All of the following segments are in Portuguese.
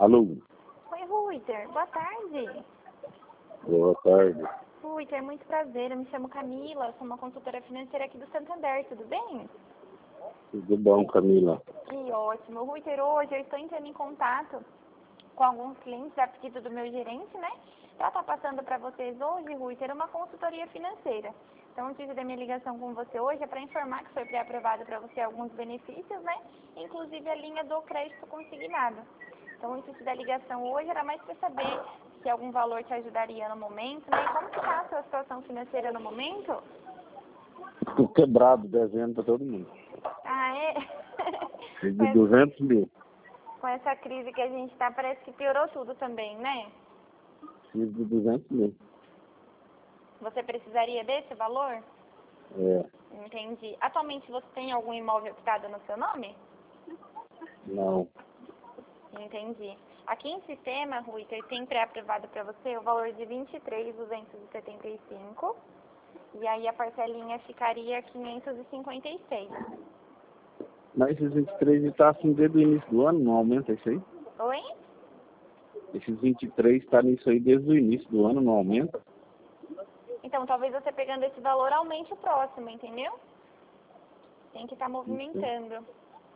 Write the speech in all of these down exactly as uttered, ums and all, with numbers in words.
Alô? Oi, Ruiter. Boa tarde. Boa tarde. Ruiter, muito prazer. Eu me chamo Camila, sou uma consultora financeira aqui do Santander, tudo bem? Tudo bom, Camila? Que ótimo. Ruiter, hoje eu estou entrando em contato com alguns clientes a pedido do meu gerente, né? Ela está passando para vocês hoje, Ruiter, uma consultoria financeira. Então, o motivo da minha ligação com você hoje é para informar que foi pré-aprovado para você alguns benefícios, né? Inclusive a linha do crédito consignado. Então, o intuito da ligação hoje era mais para saber se algum valor te ajudaria no momento, né? E como que está a sua situação financeira no momento? Tô quebrado, devendo para todo mundo. Ah, é? De duzentos mil. Com essa crise que a gente está, parece que piorou tudo também, né? Preciso de duzentos mil. Você precisaria desse valor? É, Entendi. Atualmente você tem algum imóvel quitado no seu nome? não. Entendi. Aqui em sistema, Ruiter, tem pré-aprovado para você o valor de vinte e três mil duzentos e setenta e cinco e aí a parcelinha ficaria quinhentos e cinquenta e seis. Mas esses vinte e três está assim desde o início do ano, não aumenta isso aí? Oi? Esses vinte e três está nisso aí desde o início do ano, não aumenta? Então, talvez você pegando esse valor aumente o próximo, entendeu? Tem que estar movimentando.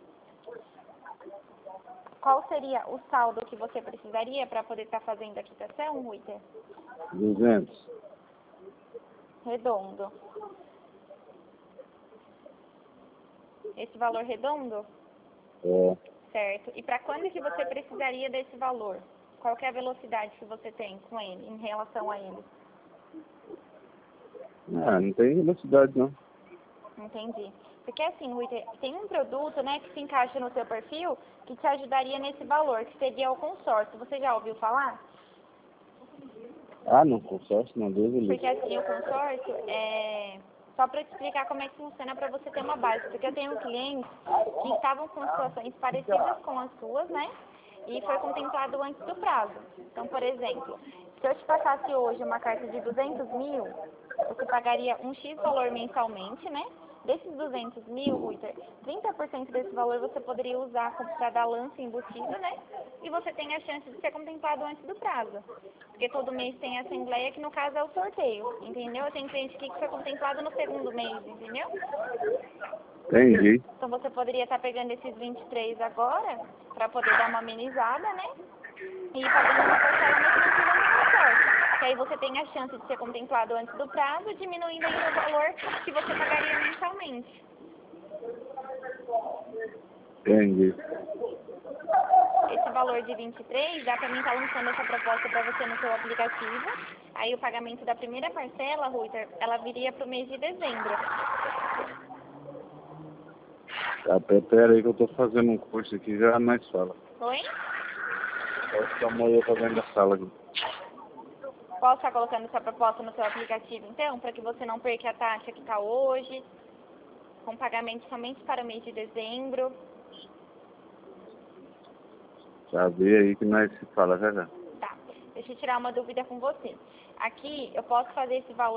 Qual seria o saldo que você precisaria para poder estar fazendo a quitação, Ruiter? duzentos. Redondo. Esse valor redondo? É. Certo. E para quando que você precisaria desse valor? Qual que é a velocidade que você tem com ele, em relação a ele? Ah, não tem velocidade não. Entendi. Porque assim, Ruiter, tem um produto, né, que se encaixa no seu perfil que te ajudaria nesse valor, que seria o consórcio. Você já ouviu falar? Ah, não, consórcio não, Deus o livre. Porque assim, o consórcio é... Só para te explicar como é que funciona para você ter uma base. Porque eu tenho clientes que estavam com situações parecidas com as suas, né? E foi contemplado antes do prazo. Então, por exemplo, se eu te passasse hoje uma carta de duzentos mil, você pagaria um X valor mensalmente, né? Desses duzentos mil, Ruiter, trinta por cento desse valor você poderia usar para dar lance embutido, né? E você tem a chance de ser contemplado antes do prazo. Porque todo mês tem a assembleia, que no caso é o sorteio, entendeu? Eu tenho cliente aqui que foi contemplado no segundo mês, entendeu? Entendi. Então você poderia estar pegando esses vinte e três agora, para poder dar uma amenizada, né? E ir pagando uma parcela mais tranquila no consórcio. Que aí você tem a chance de ser contemplado antes do prazo, diminuindo ainda o valor que você pagaria mensalmente. Entendi. Esse valor de vinte e três, dá para mim estar lançando essa proposta para você no seu aplicativo. Aí o pagamento da primeira parcela, Ruiter, ela viria para o mês de dezembro. Até pera aí que eu tô fazendo um curso aqui, já mais fala. Oi? Posso dar uma olhada dentro da sala aqui. Posso estar colocando essa proposta no seu aplicativo, então, para que você não perca a taxa que está hoje, com pagamento somente para o mês de dezembro. Já vê aí que nós se fala já já. Tá. Deixa eu tirar uma dúvida com você. Aqui, eu posso fazer esse valor